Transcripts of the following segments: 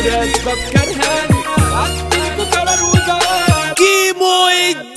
غير اسباب كرهاني عديكوا قرار وجواب كيمو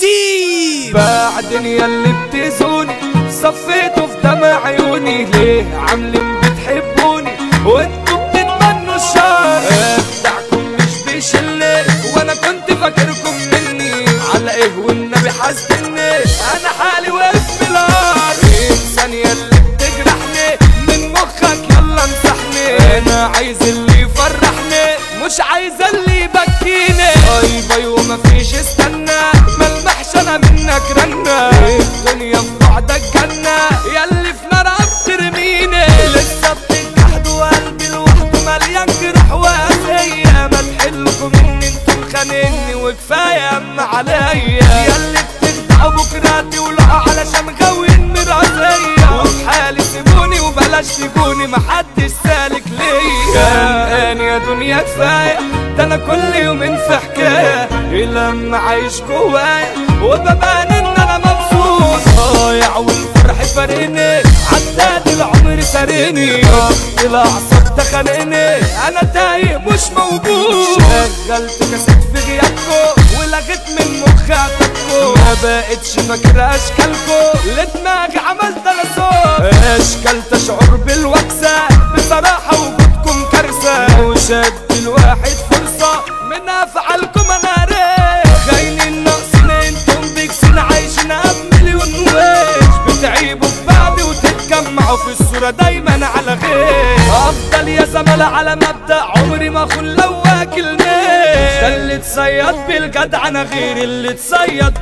الدين بعدين ياللي بتزوني صفيته في دمع عيوني ليه عاملين بتحبوني وانتوا بتتمنوا الشر بتاعكم مش بيشلي وانا كنت فاكركم مني على ايه والنبي حاسدني انا حالي واقف بالار انسان ياللي بتجرحني من مخك يلا امسحني انا عايز اللي يفرحني مش عايز اللي يبكيني باي باي ومفيش استنى ملمحش انا منك رنة الدنيا في بعدك جنة ياللي في نار بترميني لسه بتجحد وقلبي لوحده مليان جرح وقاسية ما تحلكم ان انتم خانقني وكفاية اما عليا ياللي بتخدعوا بكراتي ولقى علشان غاويين مراسية وفي حالي سيبوني وبلاش تجوني محدش سالك ليا كان يا دنيا كفاية ده انا كل يومين في حكاية لما عايش جوايا وببان ان انا مبسوط ضايع والفرح فارقني عداد العمر سارقني الاعصاب تخانقني انا تايه مش موجود شغلت كاسات في غيابكم ولغيت من مخي عتبكم ما بقتش فاكر اشكالكم لدماغي عملت غصاب اشكال تشعر بالوكسة بصراحة وجودكم كارثة وشد الواحد فرصة من افعالكم انا ريح خاينين ناقصين انتم بيكسين عايشين بمليون ويش بتعيبوا في بعض وتتجمعوا في الصورة دايما على غير افضل يا زملاء على مبدأ عمري ما اخون لو واكل ميش ده اللي اتصيد بالجدع انا غير اللي اتصيد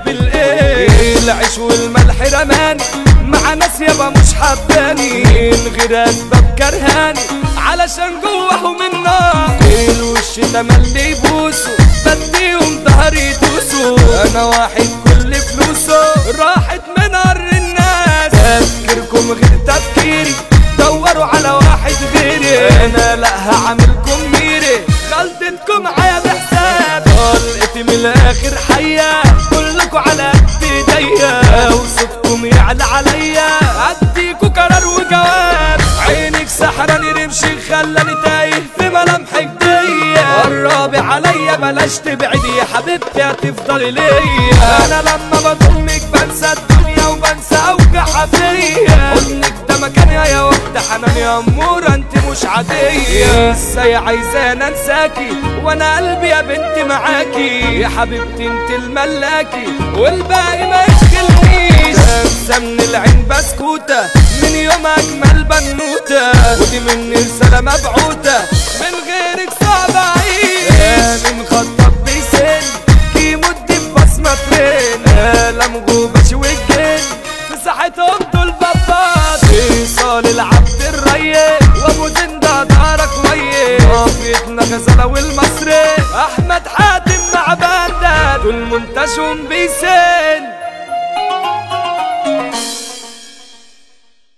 بالايه العيش والملح رماني مع ناس يابا مش حباني من غير اسباب كرهاني علشان جواهم النار الوش تملي يبوسوا بديهم ظهري يدوسوا انا واحد كل فلوسه راحت من قر الناس تفكيركم غير تفكيري دوروا على واحد غيري انا لا هعملكم ميري غلطتكم معايا بحساب طلقتي من الاخر حية كلكوا على قد ايديا وصوتكم يعلى عليا اديكوا قرار وجواب عينك سحراني رمشي خلاني تايه في ملامحك دي قربي عليا بلاش تبعدي يا حبيبتي هتفضلي ليا انا لما بضمك بنسى الدنيا وبنسى اوجع فيا حضنك ده مكاني يا واحدة حنان يا امورة انت مش عادية ازاي عايزاني انساكي وانا قلبي يا بنتي معاكي يا حبيبتي انت الملاكي والباقي ما يشغلنيش انسى من العين بسكوتة من يوم اجمل بنوتة ودي مني رسالة مبعوتة من غيرك صعب اعيش من خطك بيسن كيمو الدين بصمة ترين قلم غوبش والجن في ساحتهم دول بابات ايصال العبد الريق وابو زنده دارك ويه قافيتنا غزالة والمصري احمد حاتم مع بندر دول منتشهم بيسن